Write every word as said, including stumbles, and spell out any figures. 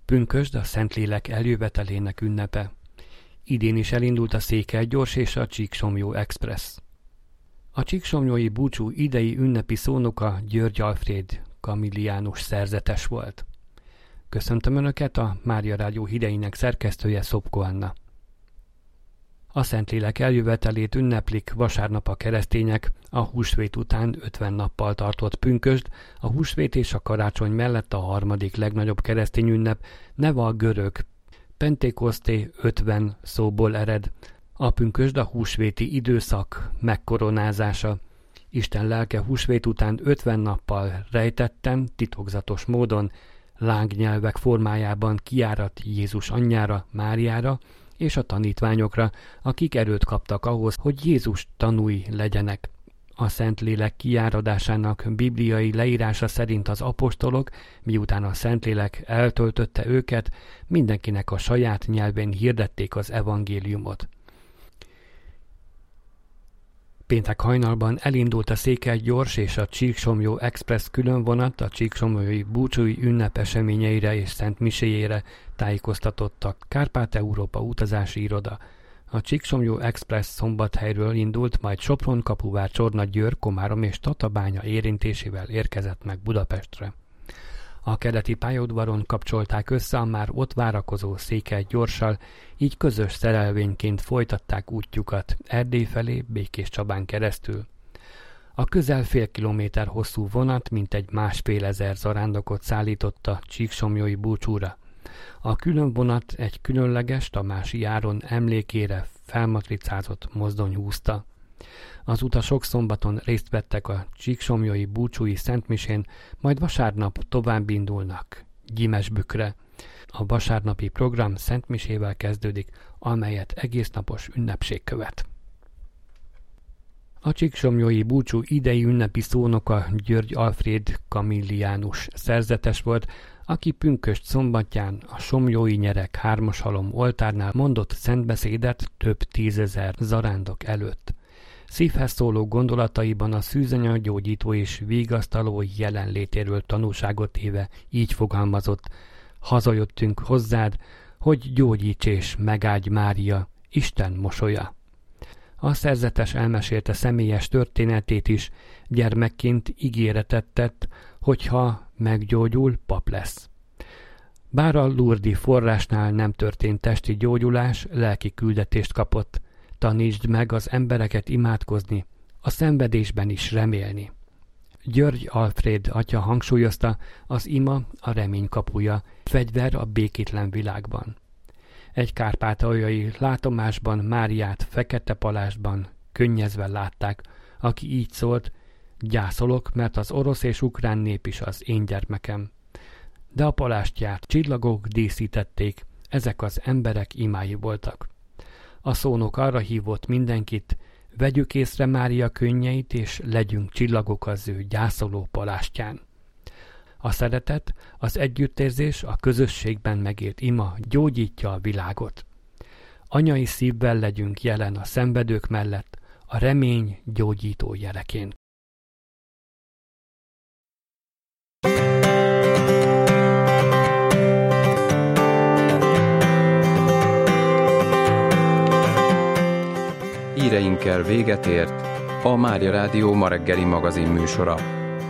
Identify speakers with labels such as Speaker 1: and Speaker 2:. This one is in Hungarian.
Speaker 1: Pünkösd a Szentlélek eljövetelének ünnepe. Idén is elindult a Székelygyors és a Csíksomlyó Express. A csíksomlyói búcsú idei ünnepi szónoka György Alfréd kamilliánus szerzetes volt. Köszöntöm Önöket, a Mária Rádió híreinek szerkesztője Szopko Anna. A Szentlélek eljövetelét ünneplik vasárnap a keresztények, a húsvét után ötven nappal tartott pünkösd, a húsvét és a karácsony mellett a harmadik legnagyobb keresztény ünnep, neve a görög Pentekoszté ötven szóból ered. A pünkösd a húsvéti időszak megkoronázása. Isten lelke húsvét után ötven nappal rejtetten, titokzatos módon, lángnyelvek formájában kiárat Jézus anyjára, Máriára és a tanítványokra, akik erőt kaptak ahhoz, hogy Jézus tanúi legyenek. A Szentlélek kiáradásának bibliai leírása szerint az apostolok, miután a Szentlélek eltöltötte őket, mindenkinek a saját nyelvén hirdették az evangéliumot. Péntek hajnalban elindult a Székelygyors és a Csíksomlyó Express különvonat, a csíksomlyói búcsúi ünnep eseményeire és szentmiséjére tájékoztatott a Kárpát-Európa utazási iroda. A Csíksomlyó Express Szombathelyről indult, majd Sopron, Kapuvár, Csorna-Győr, Komárom és Tatabánya érintésével érkezett meg Budapestre. A keleti pályaudvaron kapcsolták össze a már ott várakozó Székelyggyorssal, így közös szerelvényként folytatták útjukat Erdély felé, Békéscsabán keresztül. A közel fél kilométer hosszú vonat mintegy másfél ezer zarándokot szállította Csíksomlyói búcsúra. A külön vonat egy különleges Tamási Áron emlékére felmatricázott mozdony húzta. Az utasok szombaton részt vettek a Csíksomlyói búcsúi szentmisén, majd vasárnap tovább indulnak Gyimesbükre. A vasárnapi program szentmisével kezdődik, amelyet egésznapos ünnepség követ. A Csíksomlyói búcsú idei ünnepi szónoka György Alfréd kamilliánus szerzetes volt, aki pünkösd szombatján a somlyói nyerek hármashalom oltárnál mondott szentbeszédet több tízezer zarándok előtt. Szívhez szóló gondolataiban a szűzanya gyógyító és vigasztaló jelenlétéről tanúságot téve így fogalmazott: hazajöttünk hozzád, hogy gyógyíts és megáldj Mária, Isten mosolya. A szerzetes elmesélte személyes történetét is, gyermekként ígéretet tett, hogyha meggyógyul, pap lesz. Bár a lurdi forrásnál nem történt testi gyógyulás, lelki küldetést kapott. Tanítsd meg az embereket imádkozni, a szenvedésben is remélni. György Alfréd atya hangsúlyozta, az ima a remény kapuja, fegyver a békétlen világban. Egy kárpátaljai látomásban Máriát fekete palástban könnyezve látták, aki így szólt: gyászolok, mert az orosz és ukrán nép is az én gyermekem. De a palástját csillagok díszítették, ezek az emberek imái voltak. A szónok arra hívott mindenkit: vegyük észre Mária könnyeit, és legyünk csillagok az ő gyászoló palástján. A szeretet, az együttérzés, a közösségben megélt ima gyógyítja a világot. Anyai szívvel legyünk jelen a szenvedők mellett, a remény gyógyító jeleként.
Speaker 2: Híreinkkel véget ért a Mária Rádió ma reggeli magazin műsora.